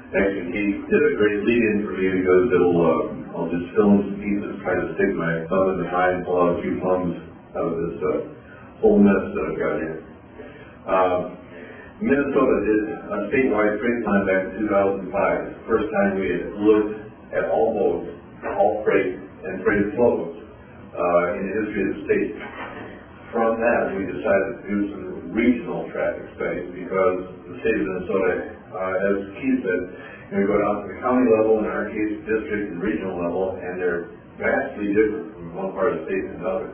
Actually, he did a great lead-in for me because I'll just fill in some pieces, try to stick my thumb in the pie and pull out a few plums out of this whole mess that I've got here. Minnesota did a statewide freight plan back in 2005. First time we had looked at all modes, all freight and freight flows in the history of the state. From that, we decided to do some regional traffic studies because the state of Minnesota, as Keith said, we go down to the county level, in our case, district and regional level, and they're vastly different from one part of the state to another.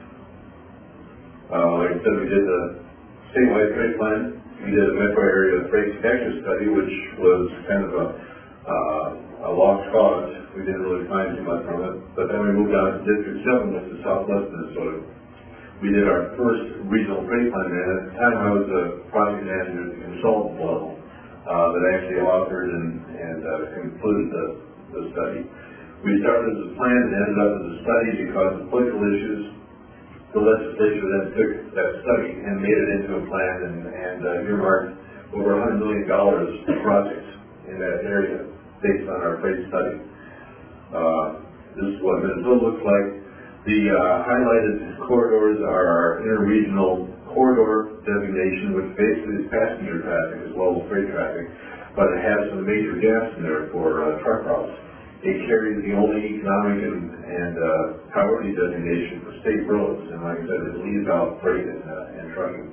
Like I said, we did the statewide freight plan. We did a metro area freight connection study, which was kind of a lost cause. We didn't really find too much from it. But then we moved on to District 7, which is southwest Minnesota. We did our first regional freight plan, and at the time I was a project manager at the consultant level that actually authored and concluded the study. We started as a plan and ended up as a study because of political issues. The legislature then took that study and made it into a plan and earmarked over $100 million for projects in that area based on our freight study. This is what Minnesota looks like. The highlighted corridors are our interregional corridor designation, which basically is passenger traffic as well as freight traffic, but it has some major gaps in there for truck routes. It carries the only economic and priority designation for state roads, and like I said, it leaves out freight and trucking.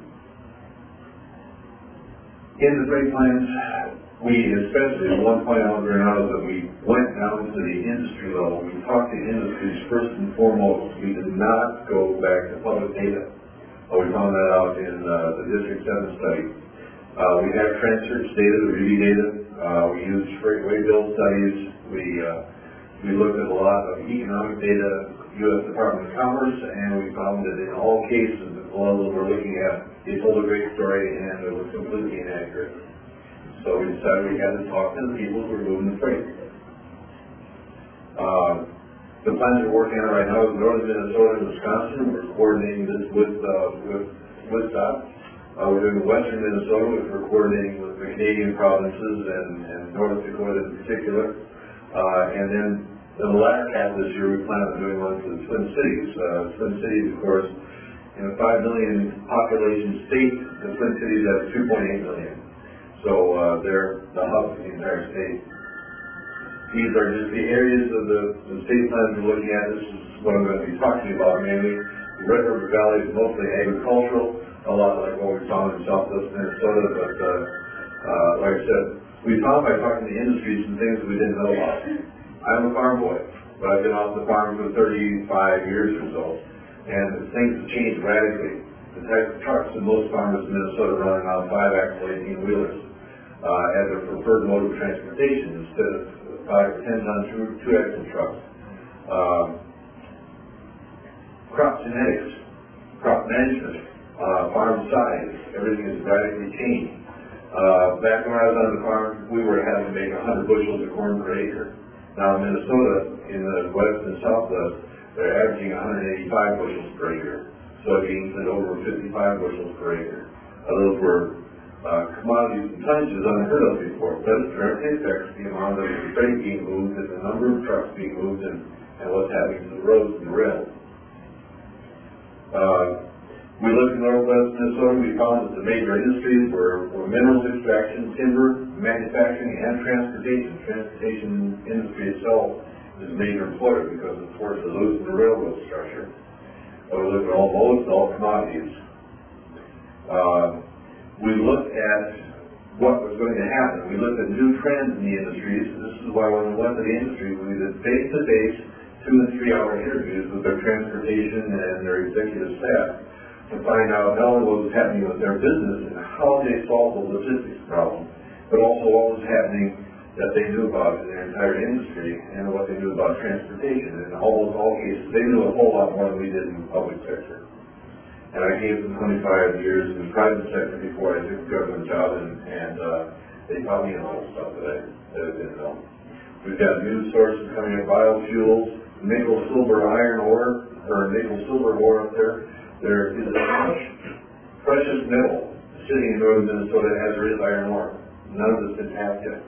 In the freight plans, we especially, one point I want to bring out is that we went down to the industry level. We talked to industries first and foremost. We did not go back to public data. We found that out in the District 7 study. We have transsearch data, the review data. We used freight waybill studies. We looked at a lot of economic data, U.S. Department of Commerce, and we found that in all cases, the level we're looking at, they told a great story and it was completely inaccurate. So we decided we had to talk to the people who were moving the freight. The plans we're working on right now is northern Minnesota and Wisconsin. We're coordinating this with DOT. We're doing western Minnesota, which we're coordinating with the Canadian provinces and North Dakota in particular. And then in the latter half of this year, we plan on doing one for the Twin Cities. Twin Cities, of course, in a 5 million population state, the Twin Cities have 2.8 million. So they're the hub of the entire state. These are just the areas of the state plans we're looking at. This is what I'm going to be talking about mainly. The Red River Valley is mostly agricultural, a lot like what we found in southwest Minnesota, but like I said, we found by talking to the industry some things we didn't know about. I'm a farm boy, but I've been off the farm for 35 years or so, and things have changed radically. The type of trucks that most farmers in Minnesota run around 5-axle 18-wheelers as their preferred mode of transportation instead of 5 or 10-ton 2-axle trucks. Crop genetics, crop management, farm size, everything has radically changed. Back when I was on the farm, we were having to make 100 bushels of corn per acre. Now in Minnesota, in the west and southwest, they're averaging 185 bushels per acre. Soybeans at over 55 bushels per acre. Those were commodities and tonnages unheard of before, but it directly affects the amount of freight being moved and the number of trucks being moved and what's happening to the roads and the rails. We looked in northwest Minnesota, we found that the major industries were minerals extraction, timber, manufacturing, and transportation. Transportation industry itself is a major employer because it supports the loop and the railroad structure. We looked at all modes, all commodities. We looked at what was going to happen. We looked at new trends in the industries. This is why when we went to the industry, we did face-to-face 2- and 3-hour interviews with their transportation and their executive staff to find out not only what was happening with their business and how they solved the logistics problem, but also what was happening that they knew about in their entire industry and what they knew about transportation. In almost all cases, they knew a whole lot more than we did in the public sector. And I came from 25 years in the private sector before I took the government job, and they taught me a lot of stuff that I didn't know. We've got new sources coming in, biofuels, nickel, silver, iron ore, or nickel, silver ore up there. There is a precious metal sitting in northern Minnesota as there is iron ore. None of it's been tapped yet.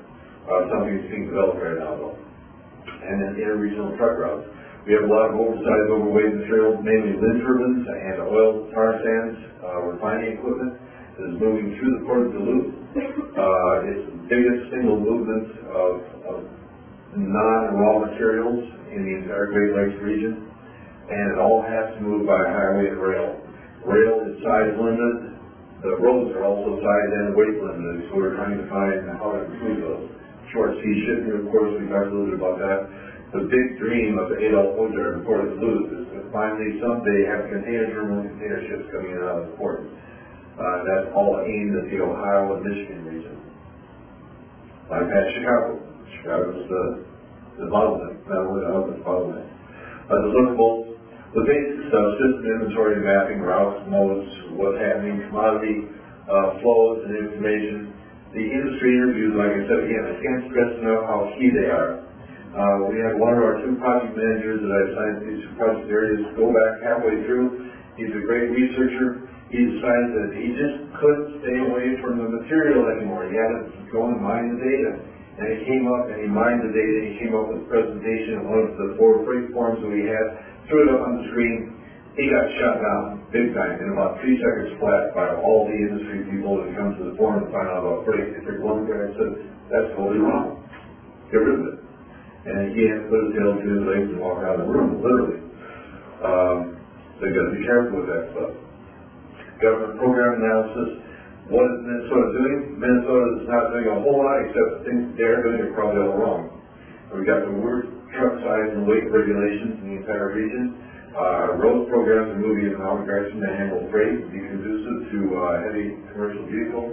something that's being developed right now, though. And then interregional truck routes. We have a lot of oversized, overweight material, mainly wind turbines and oil tar sands, refining equipment that is moving through the port of Duluth. It's the biggest single movement of non-raw materials in the entire Great Lakes region, and it all has to move by highway and rail. Rail is size limited. The roads are also size and weight limited, so we're trying to find how to improve those. Short sea shipping, of course, we talked a little bit about that. The big dream of Adolf Hoser in Port of Duluth is to finally someday have container terminal container ships coming in out of the port. That's all aimed at the Ohio and Michigan region. Like at Chicago. Chicago's the bottleneck, not only the bottleneck. The lookables, the basic stuff, system inventory, mapping, routes, modes, what's happening, commodity flows and information. The industry interviews, like I said again, I can't stress enough how key they are. We had one of our two project managers that I assigned to these two project areas go back halfway through. He's a great researcher. He decided that he just couldn't stay away from the material anymore. He had to go and mine the data. And he came up and he mined the data and he came up with a presentation of one of the 4 freight forms that we had, threw it up on the screen. He got shut down big time in about 3 seconds flat by all the industry people that come to the forum to find out about freight. They took one guy and said, that's totally wrong. Get rid of it. And he had to put his tail between his legs and walk out of the room, literally. So you got to be careful with that stuff. Government program analysis. What is Minnesota doing? Minnesota is not doing a whole lot except the things they're doing are probably all wrong. We've got the worst truck size and weight regulations in the entire region. Our road programs are moving in the wrong direction to handle freight and be conducive to heavy commercial vehicles.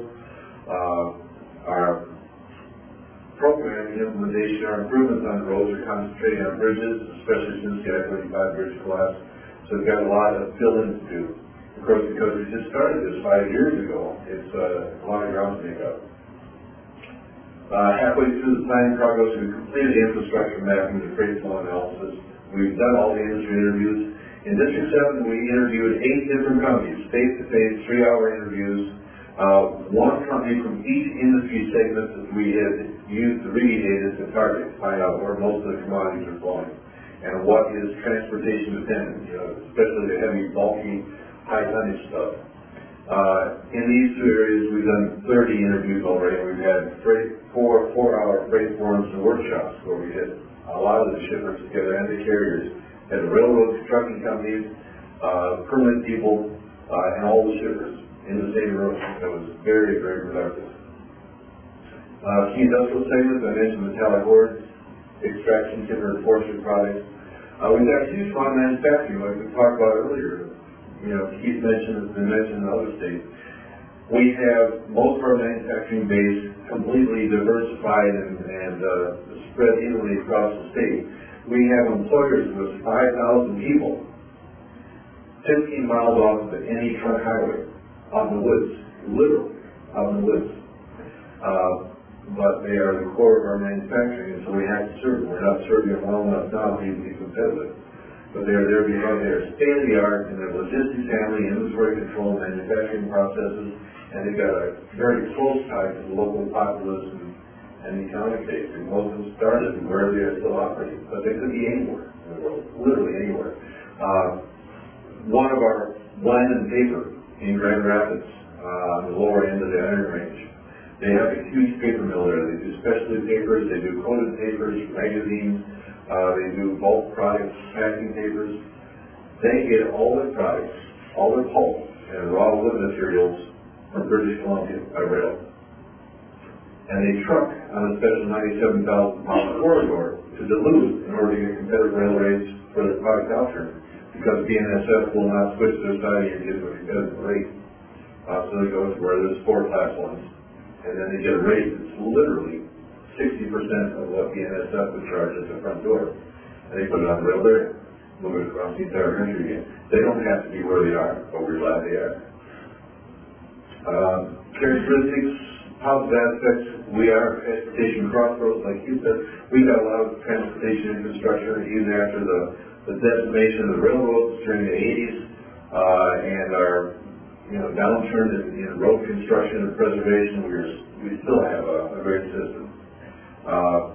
Our program implementation, our improvements on the roads are concentrating on bridges, especially since the I-35 bridge collapse. So we've got a lot of fill-in to do. Of course, because we just started this 5 years ago, it's a lot of ground to make up. Halfway through the planning progress, we've completed the infrastructure mapping and freight flow analysis. We've done all the industry interviews. In District 7, we interviewed 8 different companies, face-to-face, 3-hour interviews. One company from each industry segment that we had used the RIGI data to target, to find out where most of the commodities are flowing, and what is transportation dependent, especially the heavy, bulky, high tonnage stuff. In these 2 areas, we've done 30 interviews already. We've had 4-hour freight forums and workshops where we had a lot of the shippers together and the carriers, and the railroads, trucking companies, permanent people, and all the shippers in the same room. That was very, very productive. Key industrial segments, I mentioned metallic ores, extraction, timber, and forestry products. We've got huge farm manufacturing, like we talked about earlier. Keith mentioned, it's been mentioned in other states. We have most of our manufacturing base completely diversified and spread evenly across the state. We have employers with 5,000 people, 15 miles off of any truck highway, out in the woods, literally out in the woods. But they are the core of our manufacturing, and so we have to serve them. We're not serving them well enough now to even be competitive. But they're there because they're state-of-the-art in their logistics handling, inventory control, manufacturing processes, and they've got a very close tie to the local populace and the economic base. And most of them started where they are still operating, but they could be anywhere in the world, literally anywhere. One of our blend and paper in Grand Rapids, on the lower end of the Iron Range, they have a huge paper mill there. They do specialty papers, they do coated papers, magazines, they do bulk products, packing papers. They get all their products, all their pulp and raw wood materials from British Columbia by rail. And they truck on a special 97,000-pound corridor to Duluth in order to get competitive rail rates for the product out there, because BNSF will not switch their siding and give a competitive rate. So they go to where there's 4 class ones. And then they get a rate that's literally 60% of what BNSF would charge at the front door. And they put it on the rail there, move it across the entire country again. They don't have to be where they are, but we're glad they are. Characteristics, positive aspects, we are transportation crossroads, like you said. We've got a lot of transportation infrastructure, even after the decimation of the railroads during the 80s, and our downturn in road construction and preservation, we still have a great system.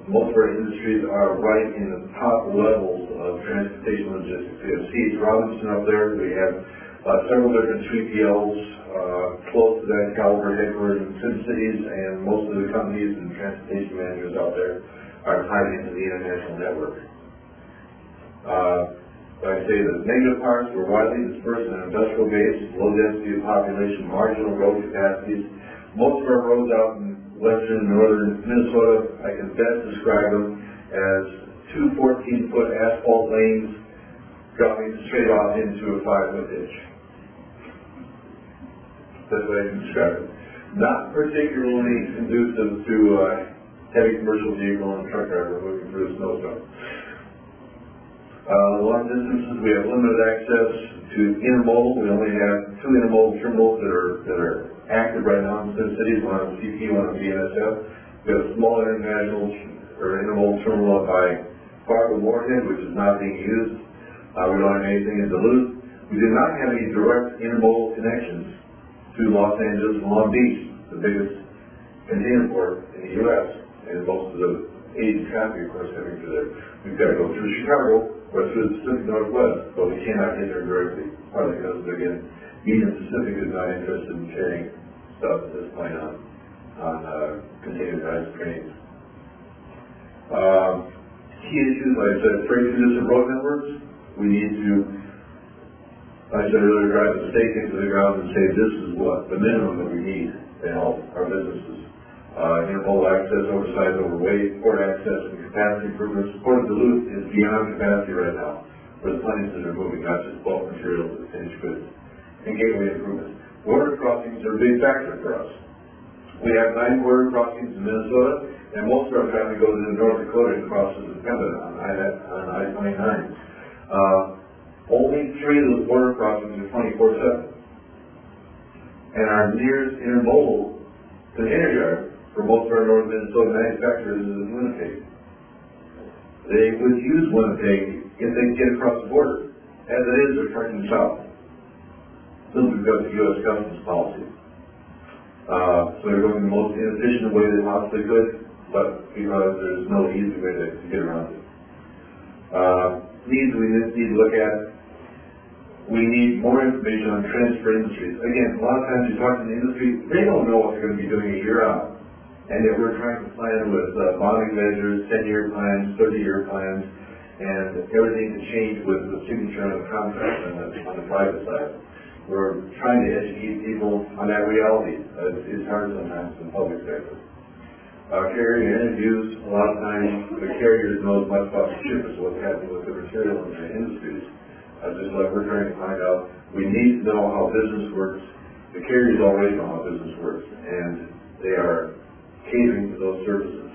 Most of our industries are right in the top levels of transportation logistics. We have C.H. Robinson up there. We have several different 3PLs close to that caliber headquarters in Twin Cities, and most of the companies and transportation managers out there are tied into the international network. Like I say, the negative parts were widely dispersed in an industrial base, low density of population, marginal road capacities. Most of our roads out in western and northern Minnesota, I can best describe them as two 14-foot asphalt lanes dropping straight off into a 5-foot ditch. That's what I can describe it. Not particularly conducive to heavy commercial vehicle and truck driver moving through a snowstorm. Long distances, we have limited access to intermodal. We only have 2 intermodal terminals that are active right now in Twin Cities, one on CP, one on BNSF. We have a small international or intermodal terminal by Fargo Moorhead, which is not being used. We don't have anything in Duluth. We do not have any direct intermodal connections to Los Angeles and Long Beach, the biggest container port in the U.S., and most of the Asian traffic, of course, coming through there. We've got to go through Chicago or through the Pacific Northwest, but we cannot get there directly, partly because, again, Union Pacific is not interested in sharing stuff at this point on containerized trains. Key issues, like I said, freight consistent road networks. We need to, like I said earlier, drive the stake into the ground and say this is what the minimum that we need to help our businesses. Intermodal access, oversize, overweight, port access, and capacity improvements. Port of Duluth is beyond capacity right now for the planes that are moving, not just bulk materials, but finished goods. And gateway improvements. Border crossings are a big factor for us. We have 9 border crossings in Minnesota, and most of our traffic goes into North Dakota and crosses the Pembina on I-29. Only 3 of those border crossings are 24/7. And our nearest intermodal container yard for most of our northern Minnesota manufacturers is in Winnipeg. They would use Winnipeg if they could get across the border. As it is, they're turning south, simply because of U.S. Customs policy. So they're going the most inefficient way they possibly could, but because there's no easy way to get around it. Needs we need to look at. We need more information on trends for industries. Again, a lot of times you talk to the industry, they don't know what they're going to be doing a year out. And yet we're trying to plan with bonding measures, 10-year plans, 30-year plans, and everything can change with the signature on the contract on the private side. We're trying to educate people on that reality. It's hard sometimes in the public sector. Carrier interviews, a lot of times the carriers know as much about the shippers, what's happening with the material in the industries. Just like we're trying to find out, we need to know how business works. The carriers already know how business works, and they are catering to those services.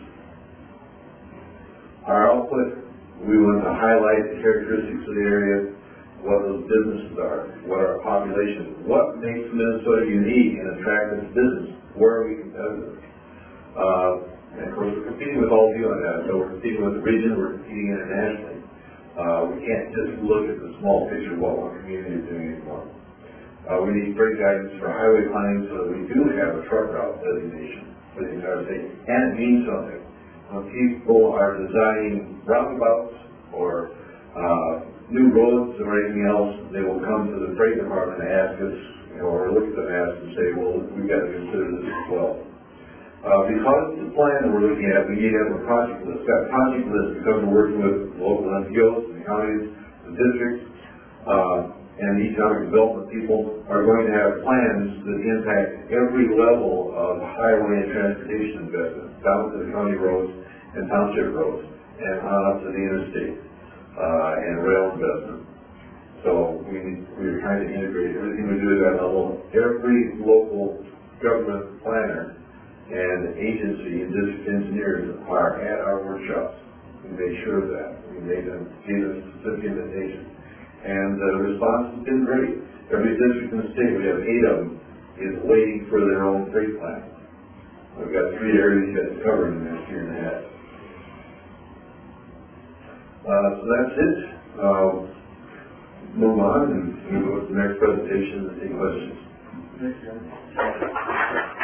Our output, we want to highlight the characteristics of the area, what those businesses are, what our population, what makes Minnesota unique and attractive to business, where are we competitive. And of course we're competing with all of you on that, so we're competing with the region, we're competing internationally. We can't just look at the small picture of what one community is doing anymore. We need great guidance for highway planning so that we do have a truck route designation for the entire state. And it means something. When people are designing roundabouts or new roads or anything else, they will come to the freight department and ask us, or look at the maps and say, well, we've got to consider this as well. Because it's a plan that we're looking at, we need to have a project list. That project list, because we're working with local NGOs, the counties, the districts, and the economic development people are going to have plans that impact every level of highway and transportation investment, down to the county roads and township roads, and on up to the interstate and rail investment. So we're trying to integrate everything we do at that level. Every local government planner and agency and district engineers are at our workshops. We made sure of that. We gave them specific invitation. And the response has been great. Every district in the state, we have 8 of them, is waiting for their own freight plan. We've got 3 areas yet to cover in the next year and a half. So that's it. Move on and move on to the next presentation and take questions. Thank you.